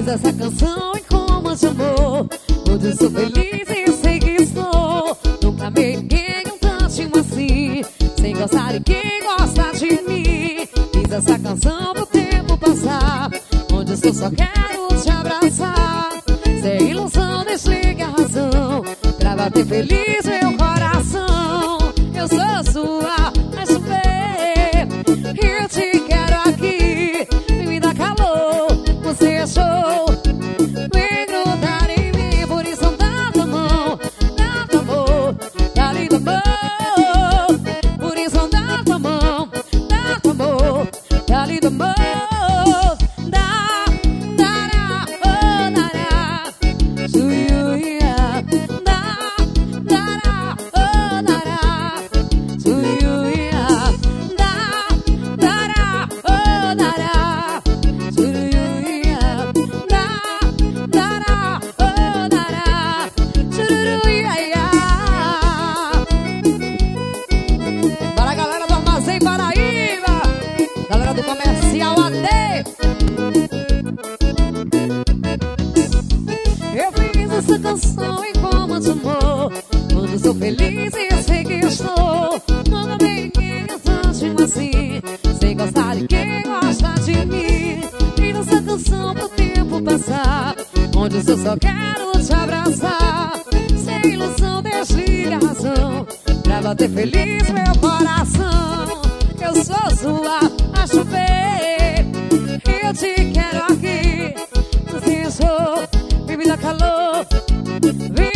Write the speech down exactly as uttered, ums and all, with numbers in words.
essa canção em como de amor. Hoje sou feliz e sei que estou. Nunca amei ninguém um tantinho assim, sem gostar de quem gosta de mim. Fiz essa canção pro tempo passar, onde estou só quero te abraçar. Sem ilusão, desligue a razão, pra bater feliz meu coração. Eu sou sua, mas bem, eu te quero aqui. Me dá calor, você é show. Vem grudar em mim, por isso dá tua mão, dá tua amor, dá ali tua mão. Por isso dá tua mão, dá tua amor, dá ali tua mão. Dá, dará, oh, dará, suiuia. Dá, dará, oh, dará, suiuia. Dá, dará, oh, dará, suiuia. Dá, dará, oh, dará, suiuia. Para a galera do Armazém Paraíba, galera do Comercial A D. Eu fiz essa canção em forma de amor, quando sou feliz e eu sei que estou. Não amei ninguém tanto assim, sem gostar de quem gosta de mim. Fiz essa canção pro tempo passar, onde eu só quero te abraçar. Sem ilusão, desliga a razão, pra bater feliz meu coração. Eu sou sua, acho bem, eu te quero aqui. Você sou, me dá calor.